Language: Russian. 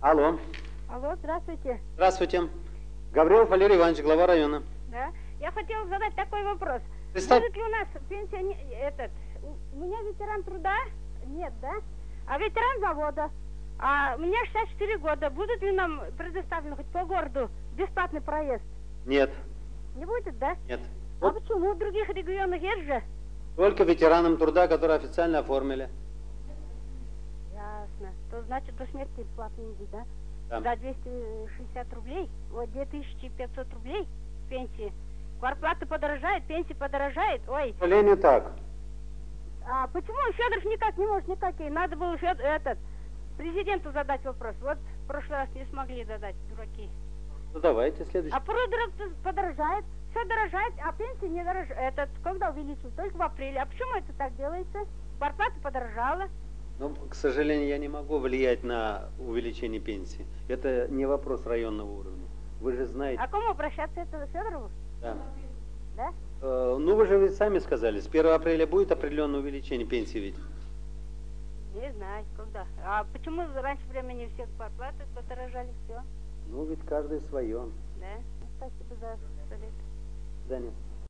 Алло. Алло, здравствуйте. Здравствуйте. Гаврилов Валерий Иванович, глава района. Да. Я хотела задать такой вопрос. Представь... Будет ли у нас пенсия у меня ветеран труда? Нет, да? А ветеран завода? А у меня 64 года. Будут ли нам предоставлены хоть по городу бесплатный проезд? Нет. Не будет, да? Нет. А почему? В других регионах есть же? Только ветеранам труда, которые официально оформили. Ясно. То значит до смерти платный будет, да? Да. За 260 рублей, вот 2500 рублей пенсии. Квартплата подорожает, пенсия подорожает. Ой. К сожалению, так. А почему Федоров никак не может, никакие? Надо было президенту задать вопрос. Вот в прошлый раз не смогли задать, дураки. Ну давайте следующий. А продукт подорожает, все дорожает, а пенсия не дорожает. Когда увеличивают? Только в апреле. А почему это так делается? Квартплата подорожала. Ну, к сожалению, я не могу влиять на увеличение пенсии. Это не вопрос районного уровня. Вы же знаете. А кому обращаться? Это Федорову? Да. Да? Ну, вы же ведь сами сказали, с 1 апреля будет определенное увеличение пенсии ведь? Не знаю, когда. А почему раньше времени все квартплаты подорожали, все? Ну, ведь каждый свое. Да? Спасибо за совет. До свидания.